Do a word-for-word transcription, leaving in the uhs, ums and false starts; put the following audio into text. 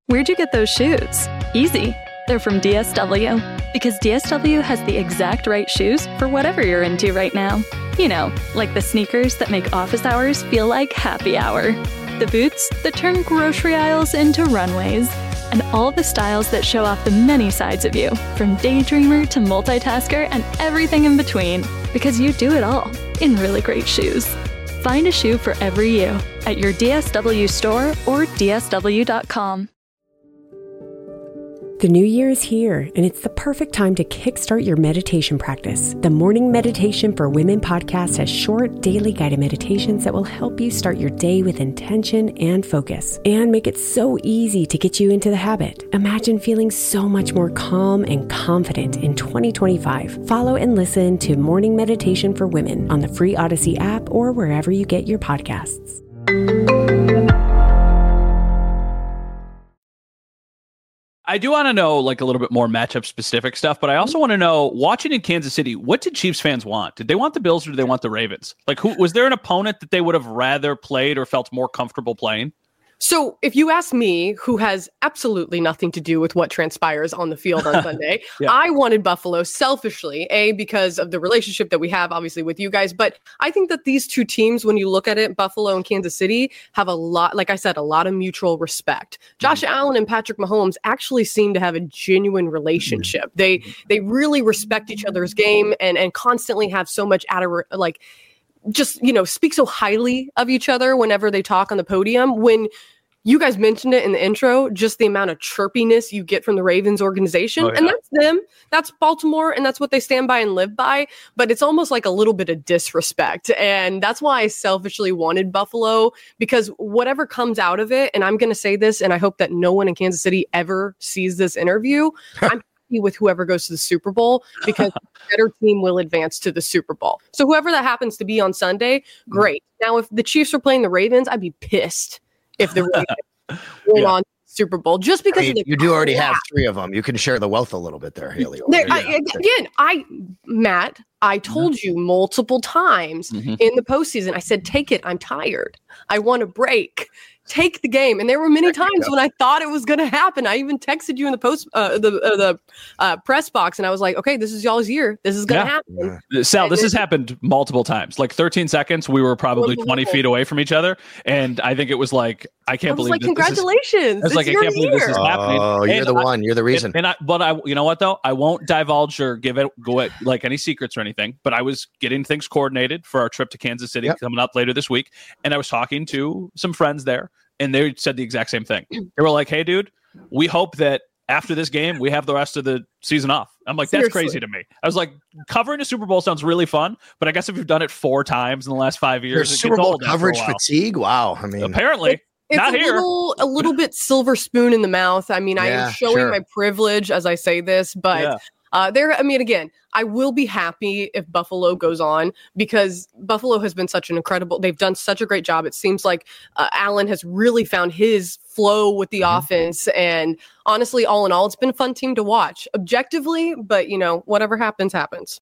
Where'd you get those shoes? Easy. They're from D S W. Because D S W has the exact right shoes for whatever you're into right now. You know, like the sneakers that make office hours feel like happy hour. The boots that turn grocery aisles into runways. And all the styles that show off the many sides of you, from daydreamer to multitasker and everything in between. Because you do it all in really great shoes. Find a shoe for every you at your D S W store or D S W dot com. The new year is here, and it's the perfect time to kickstart your meditation practice. The Morning Meditation for Women podcast has short, daily guided meditations that will help you start your day with intention and focus, and make it so easy to get you into the habit. Imagine feeling so much more calm and confident in twenty twenty-five. Follow and listen to Morning Meditation for Women on the free Odyssey app or wherever you get your podcasts. I do want to know like a little bit more matchup specific stuff, but I also want to know, watching in Kansas City, what did Chiefs fans want? Did they want the Bills or did they want the Ravens? Like, who was there an opponent that they would have rather played or felt more comfortable playing? So if you ask me, who has absolutely nothing to do with what transpires on the field on Sunday, yeah. I wanted Buffalo selfishly, A, because of the relationship that we have, obviously, with you guys. But I think that these two teams, when you look at it, Buffalo and Kansas City, have a lot, like I said, a lot of mutual respect. Josh mm-hmm. Allen and Patrick Mahomes actually seem to have a genuine relationship. Mm-hmm. They they really respect each other's game and, and constantly have so much ador- like, just, you know, speak so highly of each other whenever they talk on the podium. When you guys mentioned it in the intro, just the amount of chirpiness you get from the Ravens organization. Oh, yeah. And that's them. That's Baltimore. And that's what they stand by and live by. But it's almost like a little bit of disrespect. And that's why I selfishly wanted Buffalo, because whatever comes out of it, and I'm going to say this, and I hope that no one in Kansas City ever sees this interview, I'm with whoever goes to the Super Bowl, because the better team will advance to the Super Bowl. So whoever that happens to be on Sunday, great. Now, if the Chiefs are playing the Ravens, I'd be pissed if the Ravens went yeah. on Super Bowl, just because I mean, of the you do already have three of them. You can share the wealth a little bit there, Haley. There, I, again, I, Matt, I told mm-hmm. you multiple times mm-hmm. in the postseason, I said, take it. I'm tired. I want a break. Take the game. And there were many times when I thought it was going to happen. I even texted you in the post, uh, the uh, the uh, press box, and I was like, okay, this is y'all's year. This is going to yeah. happen. Yeah. Sal, and this has happened multiple times. Like thirteen seconds, we were probably twenty feet away from each other. And I think it was like, I can't I was believe like, this. congratulations. I was like, I can't believe this is happening. Oh, you're and the I, one. You're the reason. And, and I, but I, you know what though? I won't divulge or give it go at, like any secrets or anything. But I was getting things coordinated for our trip to Kansas City yep. coming up later this week, and I was talking to some friends there, and they said the exact same thing. They were like, "Hey, dude, we hope that after this game we have the rest of the season off." I'm like, "That's Seriously. crazy to me." I was like, "Covering a Super Bowl sounds really fun, but I guess if you've done it four times in the last five years, There's Super Bowl coverage fatigue." Wow, I mean, apparently. It, It's Not a here. little, a little bit silver spoon in the mouth. I mean, Yeah, I'm showing sure. my privilege as I say this, but Yeah. uh, there. I mean, again, I will be happy if Buffalo goes on, because Buffalo has been such an incredible. They've done such a great job. It seems like uh, Allen has really found his flow with the mm-hmm. offense, and honestly, all in all, it's been a fun team to watch, objectively. But you know, whatever happens, happens.